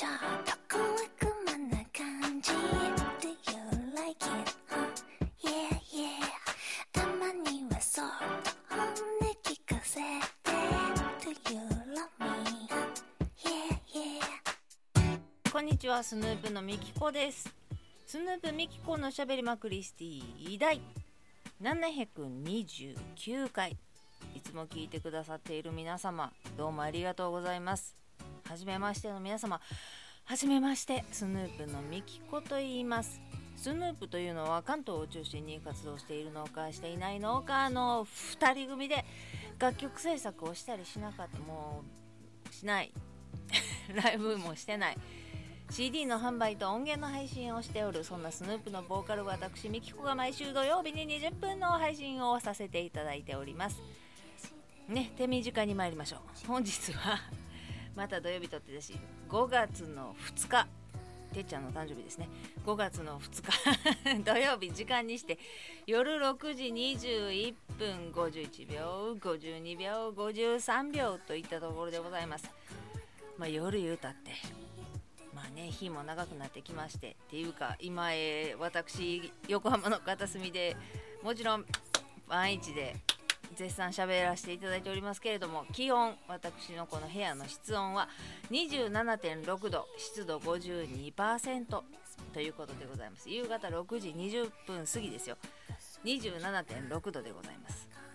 ちょっと小悪魔な感じ Do you like it? Yeah, yeah たまにはそっと本音聞かせて Do you love me? Yeah, yeah こんにちは、スヌープのみきこです。スヌープみきこのしゃべりまくりスティ第729回、いつも聞いてくださっている皆様、どうもありがとうございます。はじめましての皆様、はじめまして、スヌープのみきこと言います。スヌープというのは関東を中心に活動しているのかしていないのかの2人組で楽曲制作をしたりしなかったもうしないライブもしてない、CD の販売と音源の配信をしておる、そんなスヌープのボーカル私みきこが毎週土曜日に20分の配信をさせていただいておりますね。手短に参りましょう。本日はまた土曜日とってだし、5月の2日てっちゃんの誕生日ですね。5月の2日土曜日、時間にして夜6時21分51秒52秒53秒といったところでございます。夜言うたって日も長くなってきまして、っていうか今私横浜の片隅でもちろん毎日で絶賛喋らせていただいておりますけれども、気温、私のこの部屋の室温は 27.6 度、湿度 52% ということでございます。夕方6時20分過ぎですよ。 27.6 度でございます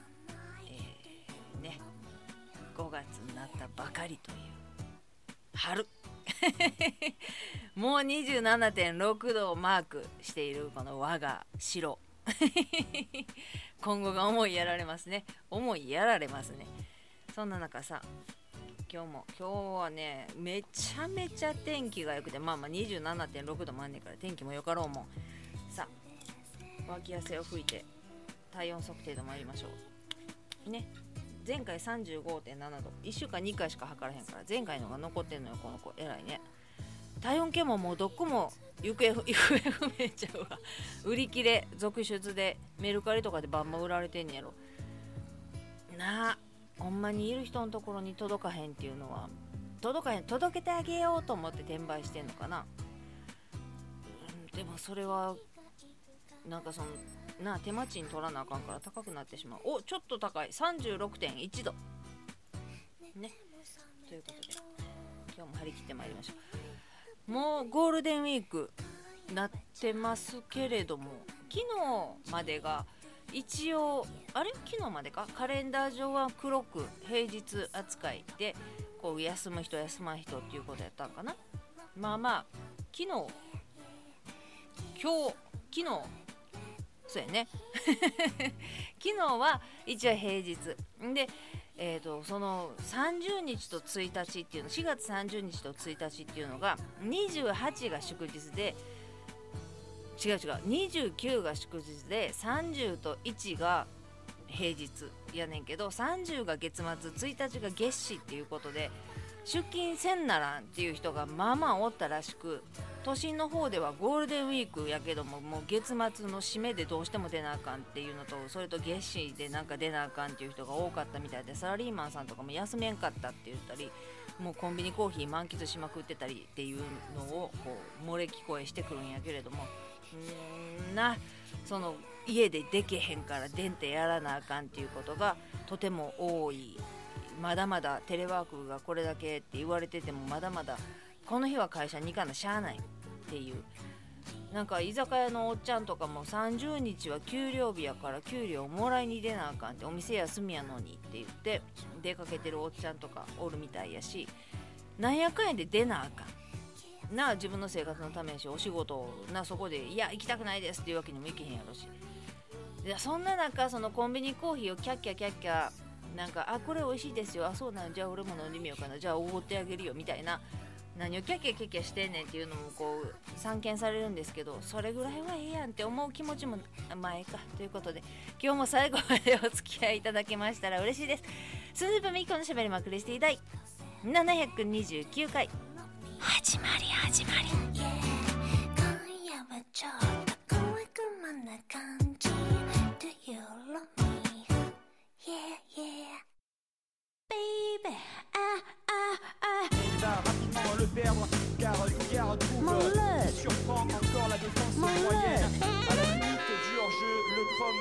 。5月になったばかりという春もう 27.6 度をマークしているこの我が城今後が思いやられますね。そんな中さ、今日はね、めちゃめちゃ天気が良くて、27.6 度もあんねんから天気もよかろうもん。さあ、脇汗を拭いて体温測定で参りましょうね。前回 35.7 度、1週間2回しか測らへんから、前回のが残ってんのよ、この子偉いね。体温計ももうどこも行方不明ちゃうわ売り切れ続出で、メルカリとかでバンバン売られてんねやろなあ。ほんまにいる人のところに届かへんっていうのは、届けてあげようと思って転売してんのかな。でもそれはなんか手間賃取らなあかんから高くなってしまう。ちょっと高い 36.1 度ね。ということで今日も張り切ってまいりましょう。もうゴールデンウィークなってますけれども、昨日までが一応昨日までか、カレンダー上は黒く平日扱いで、こう休む人休まん人っていうことやったんかな。昨日そうやね昨日は一応平日で、その30日と1日っていうの、4月30日と1日っていうのが28が祝日で、29が祝日で30と1が平日やねんけど、30が月末、1日が月始っていうことで、出勤せんならんっていう人がおったらしく、都心の方ではゴールデンウィークやけども、もう月末の締めでどうしても出なあかんっていうのと、それと月始でなんか出なあかんっていう人が多かったみたいで、サラリーマンさんとかも休めんかったって言ったり、もうコンビニコーヒー満喫しまくってたりっていうのをこう漏れ聞こえしてくるんやけれども、その家ででけへんから出んてやらなあかんっていうことがとても多い。まだまだテレワークがこれだけって言われてても、まだまだこの日は会社に行かなしゃあないっていう。なんか居酒屋のおっちゃんとかも30日は給料日やから給料もらいに出なあかんって、お店休みやのにって言って出かけてるおっちゃんとかおるみたいやし、なんやかんやで出なあかんなあ、自分の生活のためやし、お仕事そこで行きたくないですっていうわけにもいけへんやろし。そんな中、そのコンビニコーヒーをキャッキャなんか、これ美味しいですよ、そうなんじゃあ俺も飲んでみようかな、じゃあおごってあげるよみたいな、何をキャッキャしてんねんっていうのもこう散見されるんですけど、それぐらいはええやんって思う気持ちも前かということで、今日も最後までお付き合いいただけましたら嬉しいです。スヌープみきこのしゃべりまくりスティ第729回始まり今夜はちょっと小悪魔な感じ Do you love me? Yeah, yeah Baby, Il va rapidement le perdre car retrouve. Mon love. Surprend encore la défense Mon moyenne. love. À la limite du hors-jeu, le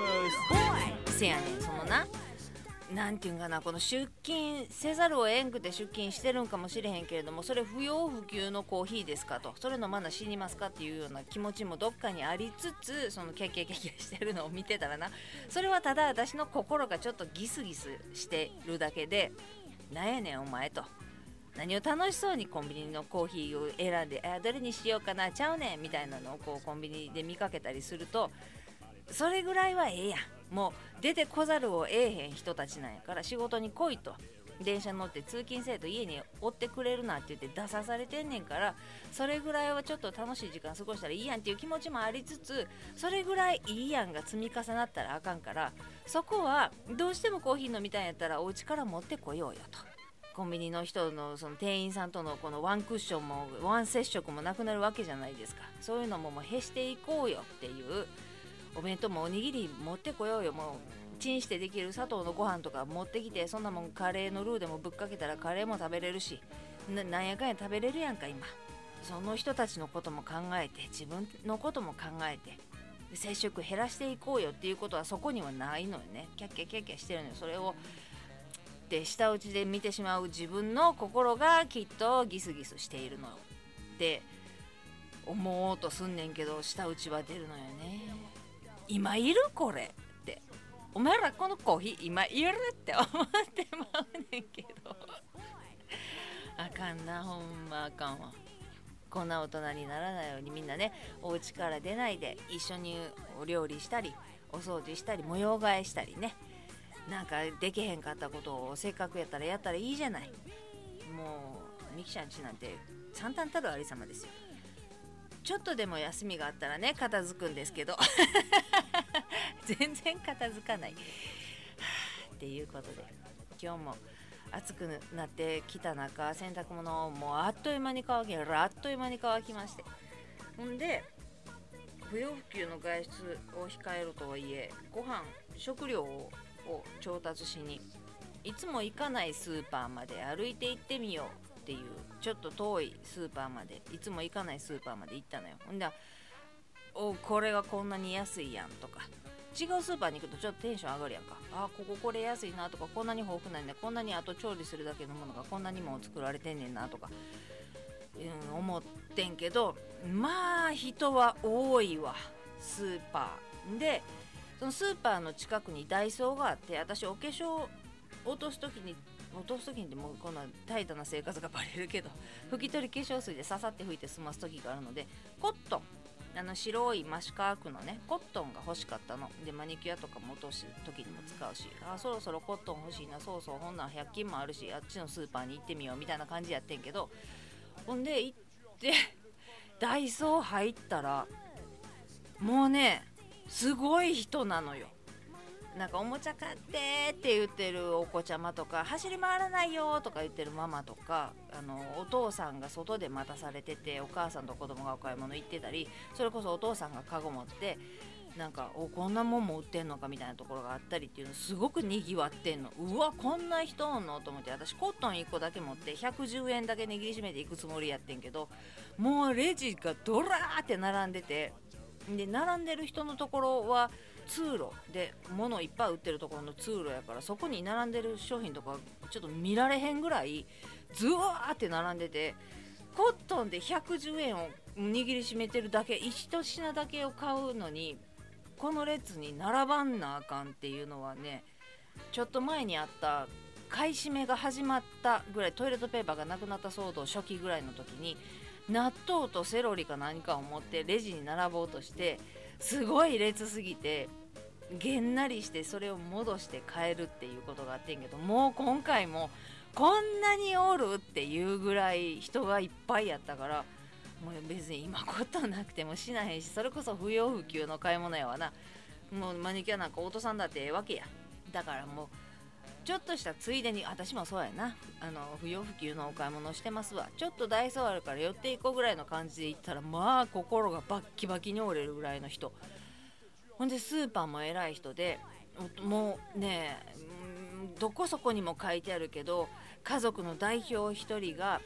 Chrome. せやねん、そのな、なんていうんかな、この出勤せざるをえんくて出勤してるんかもしれへんけれども、それ不要不急のコーヒーですかと、それ飲まな死にますかっていうような気持ちもどっかにありつつ、そのキャッキャキャッキャしてるのを見てたらな、それはただ私の心がちょっとギスギスしてるだけで、なんやねんお前と、何を楽しそうにコンビニのコーヒーを選んで、どれにしようかな、ちゃうねんみたいなのをこうコンビニで見かけたりすると、それぐらいはええやん、もう出てこざるを得へん人たちなんやから仕事に来いと、電車乗って通勤せえと家におってくれるなって言って出さされてんねんから、それぐらいはちょっと楽しい時間過ごしたらいいやんっていう気持ちもありつつ、それぐらいいいやんが積み重なったらあかんから、そこはどうしてもコーヒー飲みたいんやったらお家から持ってこようよと。コンビニの人のその店員さんとのこのワンクッションもワン接触もなくなるわけじゃないですか。そういうのももう減していこうよっていう、お弁当もおにぎり持ってこようよ、もうチンしてできる砂糖のご飯とか持ってきて、そんなもんカレーのルーでもぶっかけたらカレーも食べれるし、なんやかんや食べれるやんか今。その人たちのことも考えて、自分のことも考えて、接触減らしていこうよっていうことはそこにはないのよね。キャッキャキャッキャしてるのよ。それをで下打ちで見てしまう自分の心がきっとギスギスしているのって思おうとすんねんけど、下打ちは出るのよね。今いるこれって、お前らこのコーヒー今いるって思ってまうねんけどあかんな、ほんまあかんわ。こんな大人にならないようにみんなね、お家から出ないで一緒にお料理したりお掃除したり模様替えしたりね、なんかできへんかったことをせっかくやったらやったらいいじゃない。もうミキちゃんちなんて惨憺たるありさまですよ。ちょっとでも休みがあったらね片付くんですけど全然片付かないっていうことで、今日も暑くなってきた中、洗濯物をもうあっという間に乾き、あっという間に乾きまして、ほんで不要不急の外出を控えるとはいえ、ご飯食料を調達しにいつも行かないスーパーまで歩いて行ってみようっていう、ちょっと遠いスーパーまで、いつも行かないスーパーまで行ったのよ。ほんでこれがこんなに安いやんとか、違うスーパーに行くとちょっとテンション上がるやんか。これ安いなとか、こんなに豊富なんで、こんなにあと調理するだけのものがこんなにも作られてんねんなとか、思ってんけど、まあ人は多いわスーパーで。そのスーパーの近くにダイソーがあって、私お化粧落とす時にってもうこんな怠惰な生活がバレるけど、拭き取り化粧水でささって拭いて済ます時があるので、コットン、白いマシカークのねコットンが欲しかったので、マニキュアとかも落とす時にも使うし、そろそろコットン欲しいな、そうほんなん100均もあるし、あっちのスーパーに行ってみようみたいな感じやってんけど、ほんで行ってダイソー入ったらもうねすごい人なのよ。なんかおもちゃ買ってって言ってるお子ちゃまとか、走り回らないよとか言ってるママとか、お父さんが外で待たされてて、お母さんと子供がお買い物行ってたり、それこそお父さんがカゴ持ってなんかこんなもんも売ってんのかみたいなところがあったりっていうの、すごくにぎわってんの。うわこんな人おんのと思って、私コットン1個だけ持って110円だけ握りしめていくつもりやってんけど、もうレジがドラーって並んでて、で並んでる人のところは通路で物いっぱい売ってるところの通路やから、そこに並んでる商品とかちょっと見られへんぐらいズワーって並んでて、コットンで110円を握りしめてるだけ、一品だけを買うのにこの列に並ばんなあかんっていうのはね、ちょっと前にあった買い占めが始まったぐらい、トイレットペーパーがなくなった騒動初期ぐらいの時に、納豆とセロリか何かを持ってレジに並ぼうとして、すごい列すぎてげんなりして、それを戻して帰るっていうことがあってんけど、もう今回もこんなにおるっていうぐらい人がいっぱいやったから、もう別に今ことなくてもしなへんし、それこそ不要不急の買い物やわな。もうマニキュアなんかお父さんだってええわけや。だからもうちょっとしたついでに、私もそうやな、不要不急のお買い物してますわ、ちょっとダイソーあるから寄っていこうぐらいの感じで行ったら、まあ心がバッキバキに折れるぐらいの人。ほんでスーパーも偉い人で、もうね、どこそこにも書いてあるけど、家族の代表一人が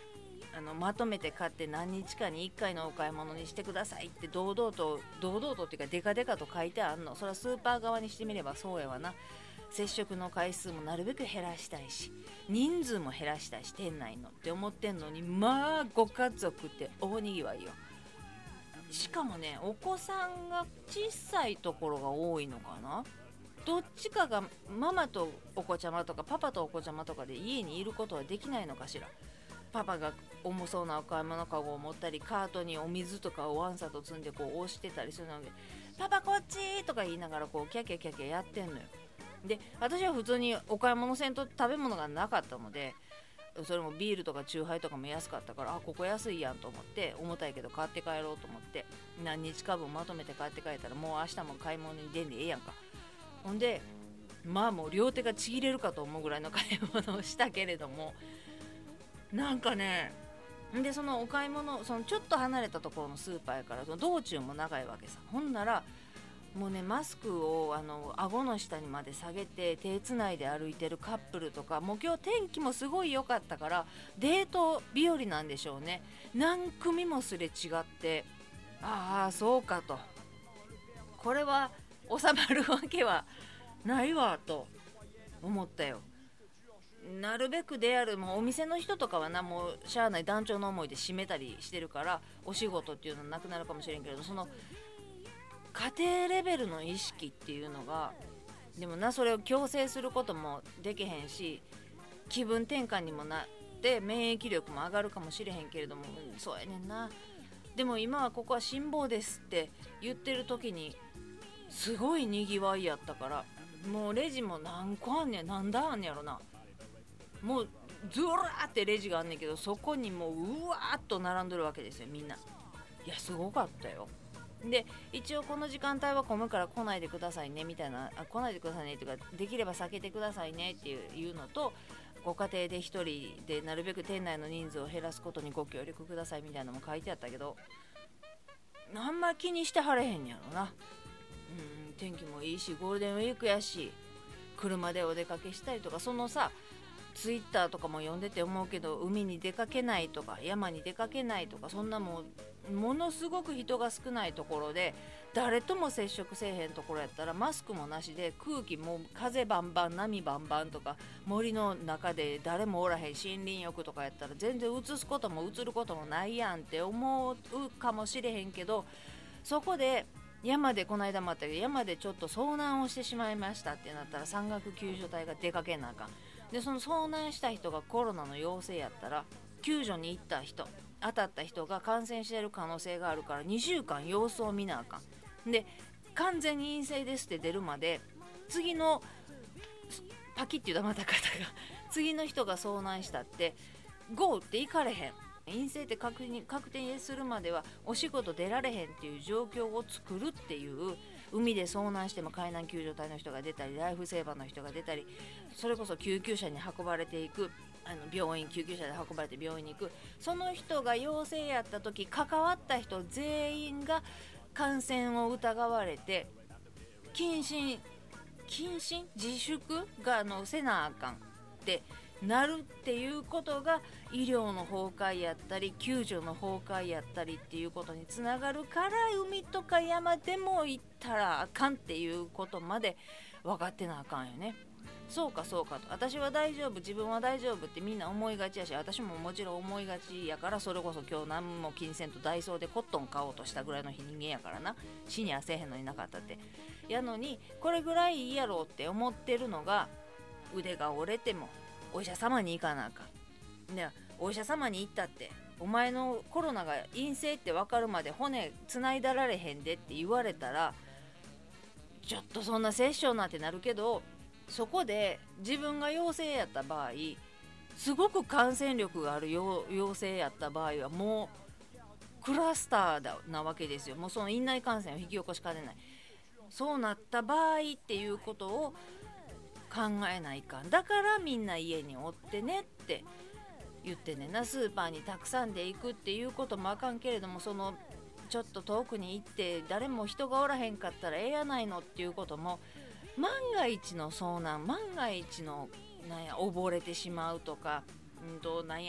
まとめて買って何日かに1回のお買い物にしてくださいって堂々とっていうかデカデカと書いてあんの。それはスーパー側にしてみればそうやわな。接触の回数もなるべく減らしたいし、人数も減らしたいし、店内のって思ってんのに、まあご家族って大にぎわいよ。しかもね、お子さんが小さいところが多いのかな。どっちかがママとお子ちゃまとかパパとお子ちゃまとかで家にいることはできないのかしら。パパが重そうなお買い物かごを持ったり、カートにお水とかをワンサと積んでこう押してたりするので、パパこっちとか言いながらこうキャキャキャキャやってんのよ。で、私は普通にお買い物せんと食べ物がなかったので、それもビールとかチューハイとかも安かったから、ここ安いやんと思って、重たいけど買って帰ろうと思って何日か分まとめて帰って帰ったら、もう明日も買い物に出んでええやんか。ほんでまあもう両手がちぎれるかと思うぐらいの買い物をしたけれども、なんかね、でそのお買い物、そのちょっと離れたところのスーパーやから、その道中も長いわけさ。ほんならもうね、マスクを顎の下にまで下げて手つないで歩いてるカップルとか、もう今日天気もすごい良かったからデート日和なんでしょうね。何組もすれ違って、ああそうかと、これは収まるわけはないわと思ったよ。なるべくである、もうお店の人とかはな、もうしゃあない団長の思いで閉めたりしてるからお仕事っていうのはなくなるかもしれんけれど、その家庭レベルの意識っていうのが、でもな、それを強制することもできへんし、気分転換にもなって免疫力も上がるかもしれへんけれども、そうやねんな。でも今はここは辛抱ですって言ってる時にすごいにぎわいやったから、もうレジも何個あんねん、なんだあんねやろな。もうずらーってレジがあんねんけど、そこにもううわーっと並んでるわけですよ、みんな。いやすごかったよ。で一応この時間帯は混むから来ないでくださいねみたいな、来ないでくださいねっていうか、できれば避けてくださいねっていうのと、ご家庭で1人でなるべく店内の人数を減らすことにご協力くださいみたいなのも書いてあったけど、あんま気にしてはれへんやろな。天気もいいしゴールデンウィークやし、車でお出かけしたりとか、そのさツイッターとかも読んでて思うけど、海に出かけないとか山に出かけないとか、そんなものすごく人が少ないところで誰とも接触せえへんところやったら、マスクもなしで空気も風バンバン波バンバンとか、森の中で誰もおらへん森林浴とかやったら全然映すことも映ることもないやんって思うかもしれへんけど、そこで山でこの間もあったけど、山でちょっと遭難をしてしまいましたってなったら山岳救助隊が出かけなあかん。でその遭難した人がコロナの陽性やったら、救助に行った人、当たった人が感染している可能性があるから2週間様子を見なあかん。で完全に陰性ですって出るまで、次のパキッて言うたまた方が次の人が遭難したってゴーって行かれへん。陰性って確定するまではお仕事出られへんっていう状況を作るっていう。海で遭難しても海難救助隊の人が出たり、ライフセーバーの人が出たり、それこそ救急車に運ばれていく、病院、救急車で運ばれて病院に行く、その人が陽性やった時、関わった人全員が感染を疑われて謹慎自粛がせなあかんってなるっていうことが、医療の崩壊やったり救助の崩壊やったりっていうことにつながるから、海とか山でも行ったらあかんっていうことまで分かってなあかんよね。そうかと、私は大丈夫、自分は大丈夫ってみんな思いがちやし、私ももちろん思いがちやから、それこそ今日何も気にせんとダイソーでコットン買おうとしたぐらいの人間やからな。死にはせえへんのになかったってやのに、これぐらいいいやろうって思ってるのが、腕が折れてもお医者様に行かなあかん。でお医者様に行ったって、お前のコロナが陰性って分かるまで骨つないだられへんでって言われたら、ちょっとそんな殺生なってなるけど、そこで自分が陽性やった場合、すごく感染力がある陽性やった場合はもうクラスターなわけですよ。もうその院内感染を引き起こしかねない。そうなった場合っていうことを考えないかん。だからみんな家におってねって言ってねな。スーパーにたくさんで行くっていうこともあかんけれども、そのちょっと遠くに行って誰も人がおらへんかったらええやないのっていうことも、万が一の遭難、万が一の溺れてしまうとか、なんや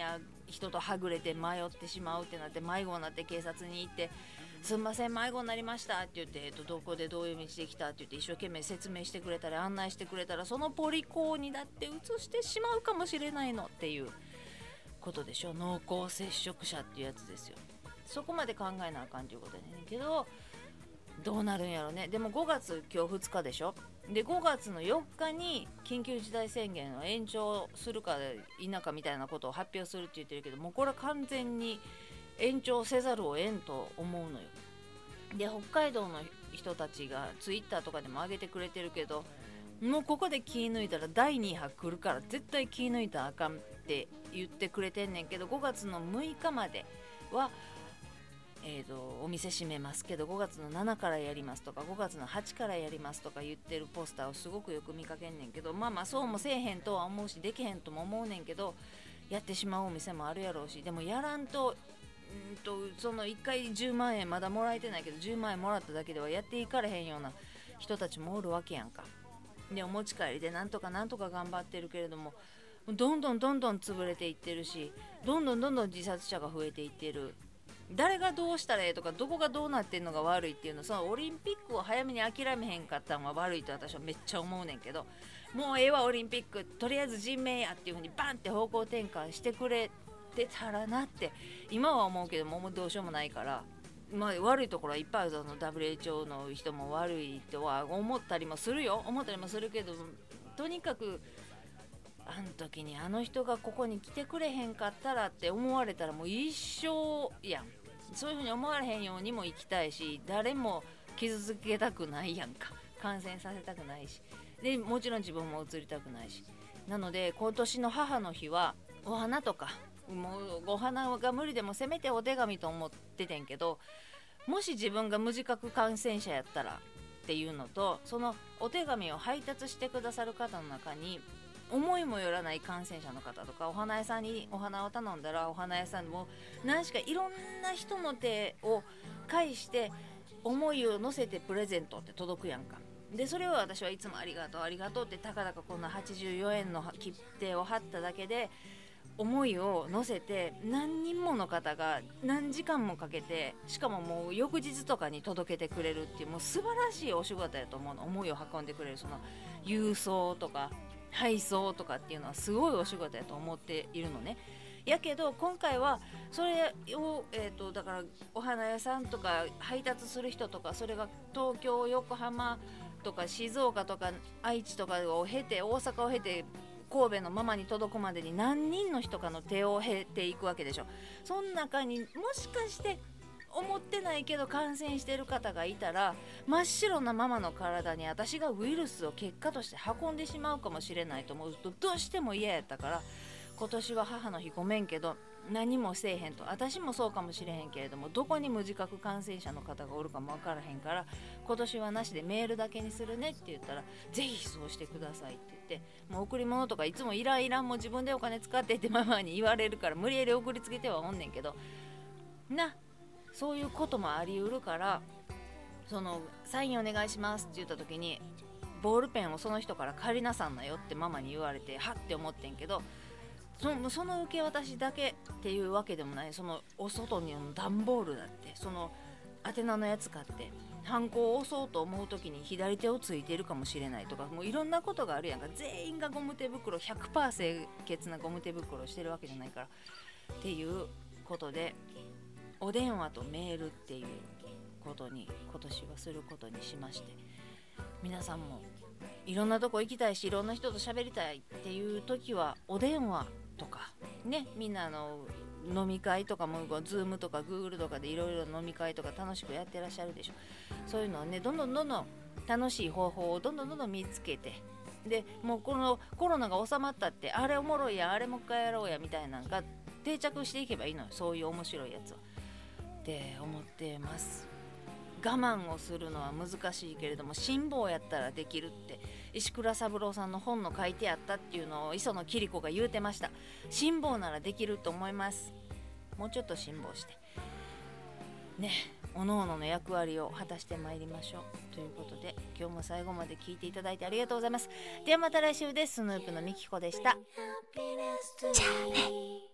人とはぐれて迷ってしまうってなって迷子になって警察に行ってすんません迷子になりましたって言って、どこでどういう道で来たって言って一生懸命説明してくれたり案内してくれたらそのポリコにだって移してしまうかもしれないのっていうことでしょ。濃厚接触者っていうやつですよ。そこまで考えなあかんということやねんけど、どうなるんやろね。でも5月今日2日でしょ。で5月の4日に緊急事態宣言を延長するか否かみたいなことを発表するって言ってるけど、もうこれは完全に延長せざるを得んと思うのよ。で北海道の人たちがツイッターとかでも上げてくれてるけど、もうここで気抜いたら第2波来るから絶対気抜いたらあかんって言ってくれてんねんけど、5月の6日まではお店閉めますけど5月の7からやりますとか5月の8からやりますとか言ってるポスターをすごくよく見かけんねんけど、まあそうもせえへんとは思うしできへんとも思うねんけど、やってしまうお店もあるやろうし、でもやらんとその1回10万円まだもらえてないけど10万円もらっただけではやっていかれへんような人たちもおるわけやんか。でお持ち帰りでなんとか頑張ってるけれども、どんどん潰れていってるし、どんどん自殺者が増えていってる。誰がどうしたらええとかどこがどうなってんのが悪いっていうの、そのオリンピックを早めに諦めへんかったのは悪いと私はめっちゃ思うねんけど、もうええわオリンピックとりあえず人命やっていう風にバンって方向転換してくれてたらなって今は思うけども、もうどうしようもないから、まあ、悪いところはいっぱいあるぞ。WHO の人も悪いとは思ったりもするけど、とにかくあの時にあの人がここに来てくれへんかったらって思われたらもう一生やん。そういう風に思われへんようにも生きたいし、誰も傷つけたくないやんか、感染させたくないし、でもちろん自分も移りたくないし、なので今年の母の日はお花とかもうお花が無理でもせめてお手紙と思っててんけど、もし自分が無自覚感染者やったらっていうのと、そのお手紙を配達してくださる方の中に思いもよらない感染者の方とか、お花屋さんにお花を頼んだらお花屋さんも何しかいろんな人の手を介して思いを乗せてプレゼントって届くやんか。でそれを私はいつもありがとうってたかだかこんな84円の切手を貼っただけで思いを乗せて何人もの方が何時間もかけて、しかももう翌日とかに届けてくれるっていう、もう素晴らしいお仕事やと思うの。思いを運んでくれるその郵送とか配送とかっていうのはすごいお仕事やと思っているのね。やけど今回はそれを、だからお花屋さんとか配達する人とか、それが東京横浜とか静岡とか愛知とかを経て大阪を経て神戸のママに届くまでに何人の人かの手を経ていくわけでしょ。その中にもしかして思ってないけど感染してる方がいたら、真っ白なママの体に私がウイルスを結果として運んでしまうかもしれないと思うとどうしても嫌やったから、今年は母の日ごめんけど何もせえへんと。私もそうかもしれへんけれども、どこに無自覚感染者の方がおるかも分からへんから今年はなしでメールだけにするねって言ったら、ぜひそうしてくださいって言って、もう贈り物とかいつもいらんも自分でお金使ってってママに言われるから無理やり送りつけてはおんねんけどな、そういうこともありうるから、そのサインお願いしますって言った時にボールペンをその人から借りなさんなよってママに言われてはって思ってんけど、その受け渡しだけっていうわけでもない。そのお外に段ボールだって、その宛名のやつ買ってハンコを押そうと思う時に左手をついているかもしれないとか、もういろんなことがあるやんか。全員がゴム手袋 100% 清潔なゴム手袋をしてるわけじゃないからっていうことで、お電話とメールっていうことに今年はすることにしまして、皆さんもいろんなとこ行きたいしいろんな人と喋りたいっていう時はお電話とかね、みんな飲み会とかもズームとか Google とかでいろいろ飲み会とか楽しくやってらっしゃるでしょ。そういうのをね、どんどん楽しい方法をどんどん見つけて、でもうこのコロナが収まったってあれおもろいやあれもう一回やろうやみたいなのが定着していけばいいのよ。そういう面白いやつはって思ってます。我慢をするのは難しいけれども辛抱やったらできるって石倉三郎さんの本の書いてあったっていうのを磯野桐子が言うてました。辛抱ならできると思います。もうちょっと辛抱してね、おのおのの役割を果たしてまいりましょうということで、今日も最後まで聞いていただいてありがとうございます。ではまた来週です。スヌープのみきこでした。 じゃあね。